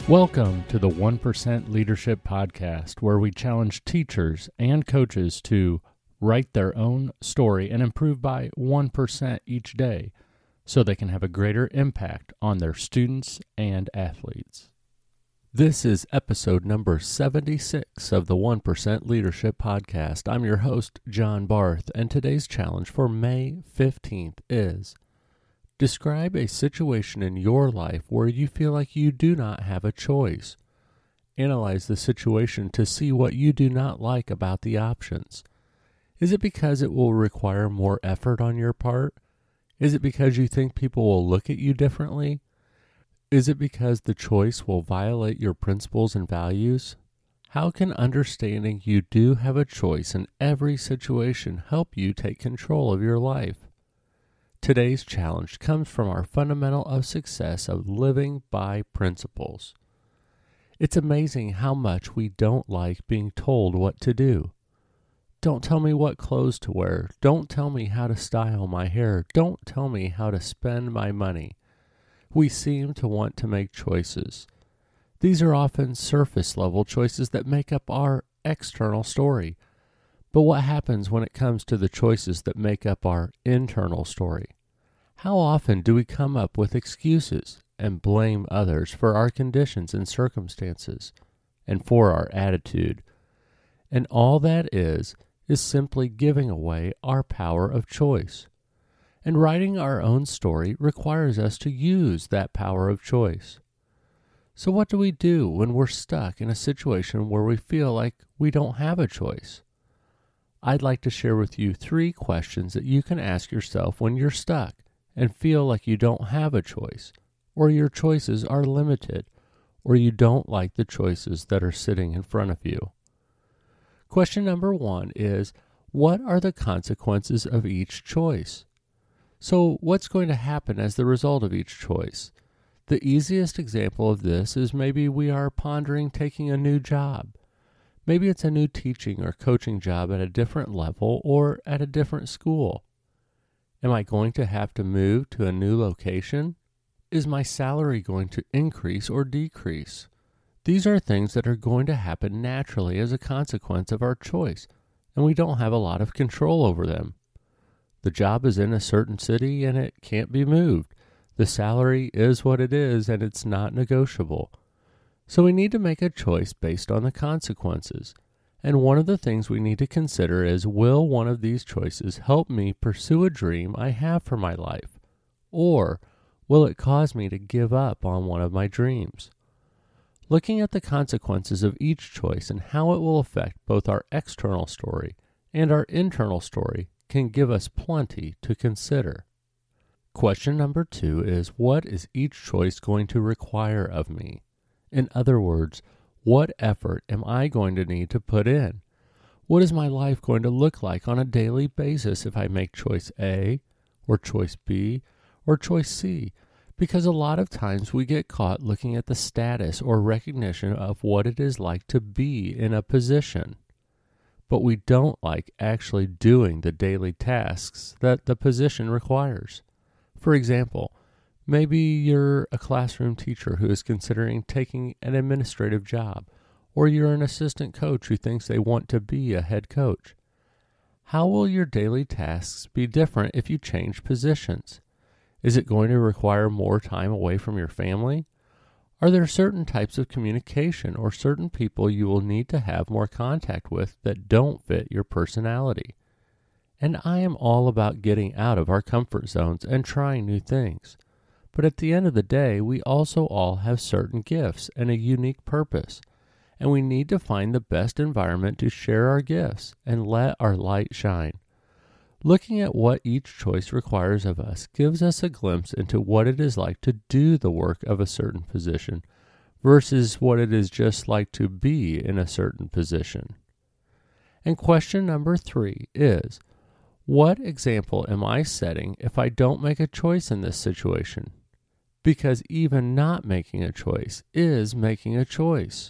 Welcome to the 1% Leadership Podcast, where we challenge teachers and coaches to write their own story and improve by 1% each day so they can have a greater impact on their students and athletes. This is episode number 76 of the 1% Leadership Podcast. I'm your host, John Barth, and today's challenge for May 15th is: describe a situation in your life where you feel like you do not have a choice. Analyze the situation to see what you do not like about the options. Is it because it will require more effort on your part? Is it because you think people will look at you differently? Is it because the choice will violate your principles and values? How can understanding you do have a choice in every situation help you take control of your life? Today's challenge comes from our fundamental of success of living by principles. It's amazing how much we don't like being told what to do. Don't tell me what clothes to wear. Don't tell me how to style my hair. Don't tell me how to spend my money. We seem to want to make choices. These are often surface-level choices that make up our external story. But what happens when it comes to the choices that make up our internal story? How often do we come up with excuses and blame others for our conditions and circumstances and for our attitude? And all that is simply giving away our power of choice. And writing our own story requires us to use that power of choice. So what do we do when we're stuck in a situation where we feel like we don't have a choice? I'd like to share with you 3 questions that you can ask yourself when you're stuck and feel like you don't have a choice, or your choices are limited, or you don't like the choices that are sitting in front of you. Question number 1 is, what are the consequences of each choice? So what's going to happen as the result of each choice? The easiest example of this is maybe we are pondering taking a new job. Maybe it's a new teaching or coaching job at a different level or at a different school. Am I going to have to move to a new location? Is my salary going to increase or decrease? These are things that are going to happen naturally as a consequence of our choice, and we don't have a lot of control over them. The job is in a certain city and it can't be moved. The salary is what it is and it's not negotiable. So we need to make a choice based on the consequences. And one of the things we need to consider is, will one of these choices help me pursue a dream I have for my life? Or will it cause me to give up on one of my dreams? Looking at the consequences of each choice and how it will affect both our external story and our internal story can give us plenty to consider. Question number 2 is, what is each choice going to require of me? In other words, what effort am I going to need to put in? What is my life going to look like on a daily basis if I make choice A, or choice B, or choice C? Because a lot of times we get caught looking at the status or recognition of what it is like to be in a position. But we don't like actually doing the daily tasks that the position requires. For example, maybe you're a classroom teacher who is considering taking an administrative job, or you're an assistant coach who thinks they want to be a head coach. How will your daily tasks be different if you change positions? Is it going to require more time away from your family? Are there certain types of communication or certain people you will need to have more contact with that don't fit your personality? And I am all about getting out of our comfort zones and trying new things. But at the end of the day, we also all have certain gifts and a unique purpose, and we need to find the best environment to share our gifts and let our light shine. Looking at what each choice requires of us gives us a glimpse into what it is like to do the work of a certain position versus what it is just like to be in a certain position. And question number 3 is, what example am I setting if I don't make a choice in this situation? Because even not making a choice is making a choice.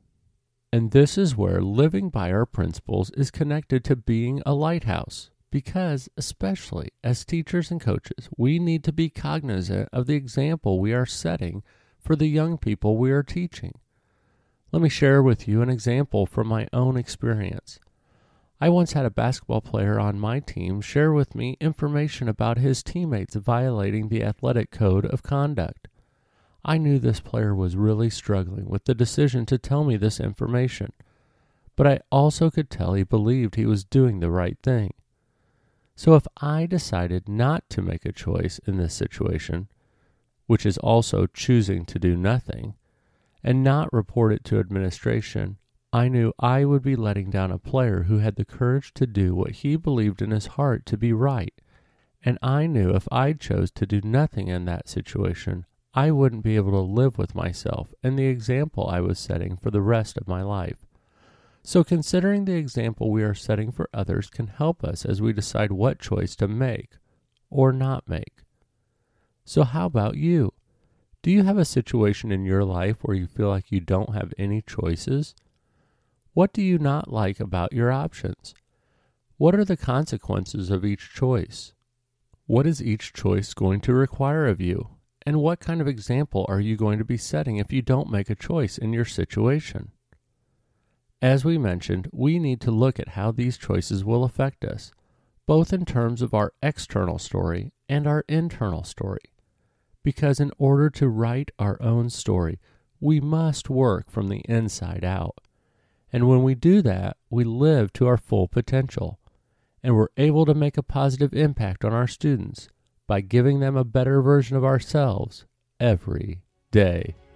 And this is where living by our principles is connected to being a lighthouse. Because, especially as teachers and coaches, we need to be cognizant of the example we are setting for the young people we are teaching. Let me share with you an example from my own experience. I once had a basketball player on my team share with me information about his teammates violating the athletic code of conduct. I knew this player was really struggling with the decision to tell me this information, but I also could tell he believed he was doing the right thing. So if I decided not to make a choice in this situation, which is also choosing to do nothing, and not report it to administration, I knew I would be letting down a player who had the courage to do what he believed in his heart to be right, and I knew if I chose to do nothing in that situation, I wouldn't be able to live with myself and the example I was setting for the rest of my life. So considering the example we are setting for others can help us as we decide what choice to make or not make. So how about you? Do you have a situation in your life where you feel like you don't have any choices? What do you not like about your options? What are the consequences of each choice? What is each choice going to require of you? And what kind of example are you going to be setting if you don't make a choice in your situation? As we mentioned, we need to look at how these choices will affect us, both in terms of our external story and our internal story. Because in order to write our own story, we must work from the inside out. And when we do that, we live to our full potential, and we're able to make a positive impact on our students by giving them a better version of ourselves every day.